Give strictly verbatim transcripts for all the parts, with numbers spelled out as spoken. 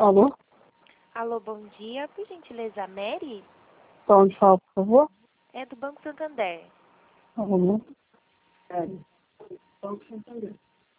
Alô? Alô, bom dia. Por gentileza, Mary? Onde fala, por favor? É do Banco Santander. Alô? É. Banco Santander.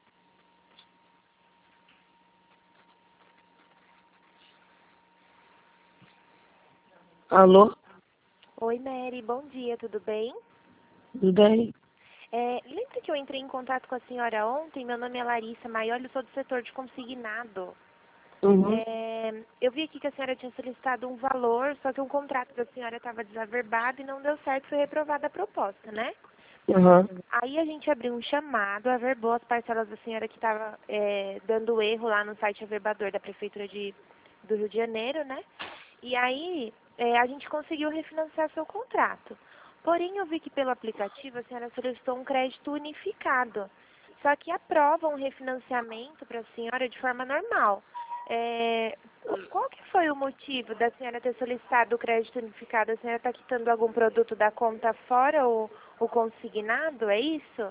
Alô? Oi, Mary. Bom dia, tudo bem? Tudo bem? É, lembra que eu entrei em contato com a senhora ontem? Meu nome é Larissa Maioli, eu sou do setor de consignado. Uhum. É, eu vi aqui que a senhora tinha solicitado um valor, só que um contrato da senhora estava desaverbado e não deu certo, foi reprovada a proposta, né? Uhum. Aí a gente abriu um chamado, averbou as parcelas da senhora que estava é, dando erro lá no site averbador da Prefeitura de, do Rio de Janeiro, né? E aí é, a gente conseguiu refinanciar seu contrato. Porém, eu vi que pelo aplicativo a senhora solicitou um crédito unificado. Só que aprovam um refinanciamento para a senhora de forma normal. É, qual que foi o motivo da senhora ter solicitado o crédito unificado? A senhora está quitando algum produto da conta fora ou o consignado, é isso?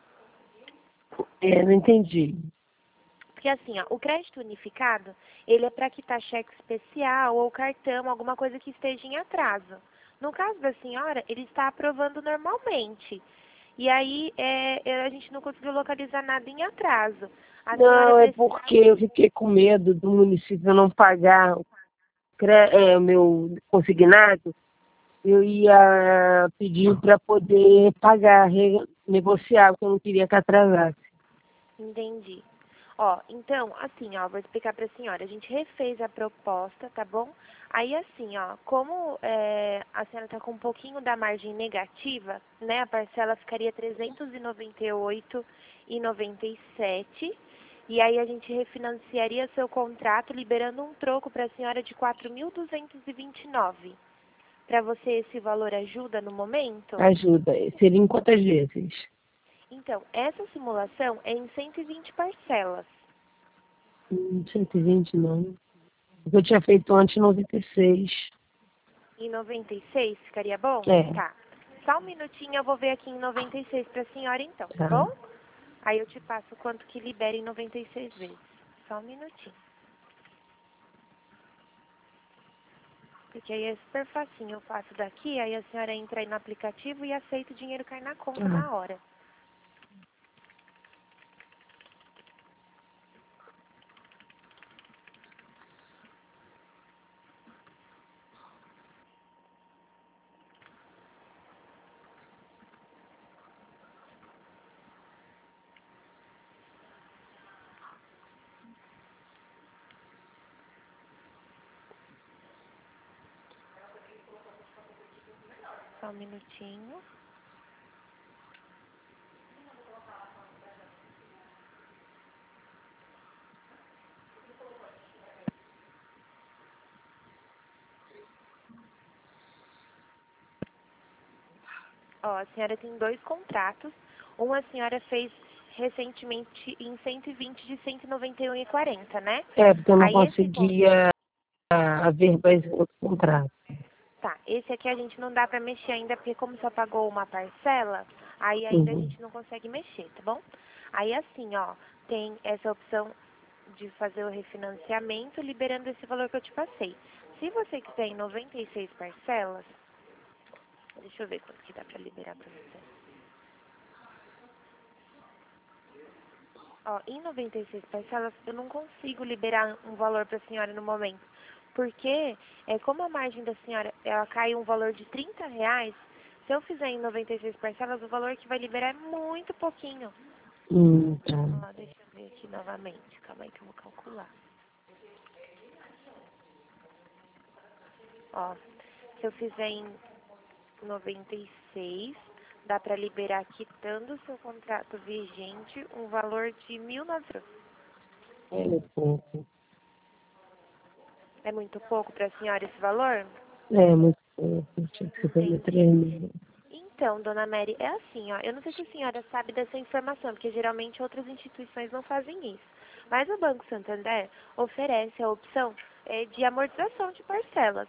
É, não entendi. Porque assim, ó, o crédito unificado, ele é para quitar cheque especial ou cartão, alguma coisa que esteja em atraso. No caso da senhora, ele está aprovando normalmente. E aí é, é, a gente não conseguiu localizar nada em atraso. A senhora Não, é precisa... porque eu fiquei com medo do município não pagar o cre- é, o meu consignado. Eu ia pedir para poder pagar, re- negociar, porque eu não queria que atrasasse. Entendi. Ó, então, assim, ó, vou explicar para a senhora. A gente refez a proposta, tá bom? Aí, assim, ó, como é, a senhora está com um pouquinho da margem negativa, né? A parcela ficaria trezentos e noventa e oito reais e noventa e sete centavos. E aí a gente refinanciaria seu contrato, liberando um troco para a senhora de quatro mil duzentos e vinte e nove reais. Para você, esse valor ajuda no momento? Ajuda. Seria em quantas vezes? Então, essa simulação é em cento e vinte parcelas. Hum, cento e vinte não. Porque eu tinha feito antes noventa e seis. Em noventa e seis ficaria bom? É, Tá. Só um minutinho, eu vou ver aqui em noventa e seis para a senhora então, tá tá. bom? Aí eu te passo quanto que libera em noventa e seis vezes. Só um minutinho. Porque aí é super facinho. Eu faço daqui, aí a senhora entra aí no aplicativo e aceita o dinheiro cair na conta Ah, na hora. Só um minutinho. Ó, a senhora tem dois contratos. Um a senhora fez recentemente em cento e vinte de cento e noventa e um e quarenta, né? é, porque eu não Aí esse con- conseguia averbar esse outro contrato. Tá, esse aqui a gente não dá pra mexer ainda, porque como só pagou uma parcela, aí ainda a Uhum. gente não consegue mexer, tá bom? Aí assim, ó, tem essa opção de fazer o refinanciamento, liberando esse valor que eu te passei. Se você quiser em noventa e seis parcelas, deixa eu ver quanto que dá pra liberar pra você. Ó, em noventa e seis parcelas, eu não consigo liberar um valor pra senhora no momento. Porque, é, como a margem da senhora, ela cai um valor de trinta reais, se eu fizer em noventa e seis parcelas, o valor que vai liberar é muito pouquinho. Hum, tá. Ó, deixa eu ver aqui novamente. Calma aí que eu vou calcular. Ó, se eu fizer em noventa e seis, dá pra liberar, quitando o seu contrato vigente, um valor de mil e novecentos. É pouco. É muito pouco pra senhora esse valor? É muito pouco. Tinha que ser pelo Entendi. três mil. Então, dona Mary, é assim, ó, eu não sei se a senhora sabe dessa informação, porque geralmente outras instituições não fazem isso. Mas o Banco Santander oferece a opção é, de amortização de parcelas.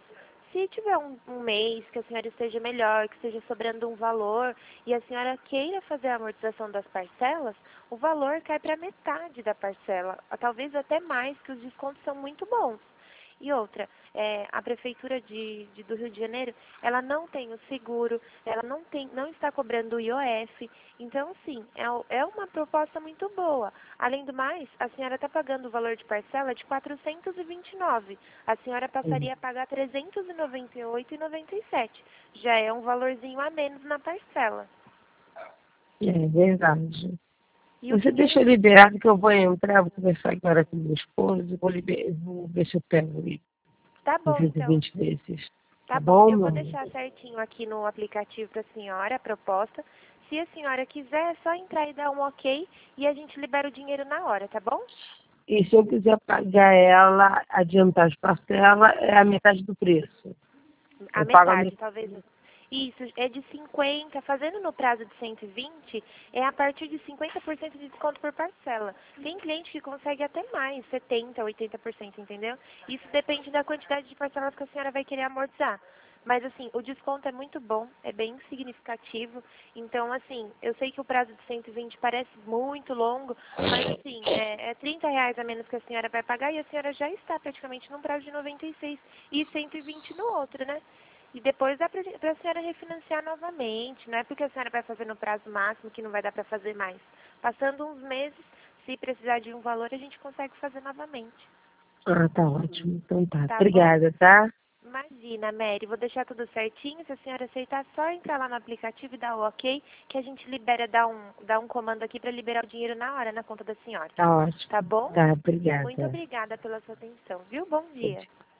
se tiver um, um mês que a senhora esteja melhor, que esteja sobrando um valor e a senhora queira fazer a amortização das parcelas, o valor cai para metade da parcela, talvez até mais, que os descontos são muito bons. E outra, é, a Prefeitura de, de- do Rio de Janeiro, ela não tem o seguro, ela não, tem, não está cobrando o I O F. Então, sim, é, o- é uma proposta muito boa. Além do mais, a senhora está pagando o valor de parcela de quatrocentos e vinte e nove. A senhora passaria a pagar trezentos e noventa e oito reais e noventa e sete centavos. Já é um valorzinho a menos na parcela. É verdade. E o Você dinheiro... deixa liberado que eu vou entrar, vou conversar agora com meu esposo, vou, liber... vou ver se eu pego ele Tá em bom, então. cento e vinte vezes. Tá Tá bom, bom, eu vou mãe? deixar certinho aqui no aplicativo para a senhora a proposta. Se a senhora quiser, é só entrar e dar um ok e a gente libera o dinheiro na hora, tá bom? E se eu quiser pagar ela, adiantar as parcelas, é a metade do preço. A Eu pago a metade, metade. talvez. Isso, é de cinquenta, fazendo no prazo de cento e vinte, é a partir de cinquenta por cento de desconto por parcela. Tem cliente que consegue até mais, setenta, oitenta por cento, entendeu? Isso depende da quantidade de parcelas que a senhora vai querer amortizar. Mas, assim, o desconto é muito bom, é bem significativo. Então, assim, eu sei que o prazo de cento e vinte parece muito longo, mas, assim, é, é trinta reais a menos que a senhora vai pagar e a senhora já está praticamente num prazo de noventa e seis e cento e vinte no outro, né? E depois dá para a senhora refinanciar novamente, não é porque a senhora vai fazer no prazo máximo que não vai dar para fazer mais. Passando uns meses, se precisar de um valor, a gente consegue fazer novamente. Ah, tá ótimo. Então tá. Tá bom? Obrigada, tá? Imagina, Mary, vou deixar tudo certinho. Se a senhora aceitar, é só entrar lá no aplicativo e dar o ok, que a gente libera, dá um, dá um comando aqui para liberar o dinheiro na hora na conta da senhora. Tá ótimo. Tá bom? Tá, Muito obrigada. obrigada pela sua atenção, viu? Bom dia.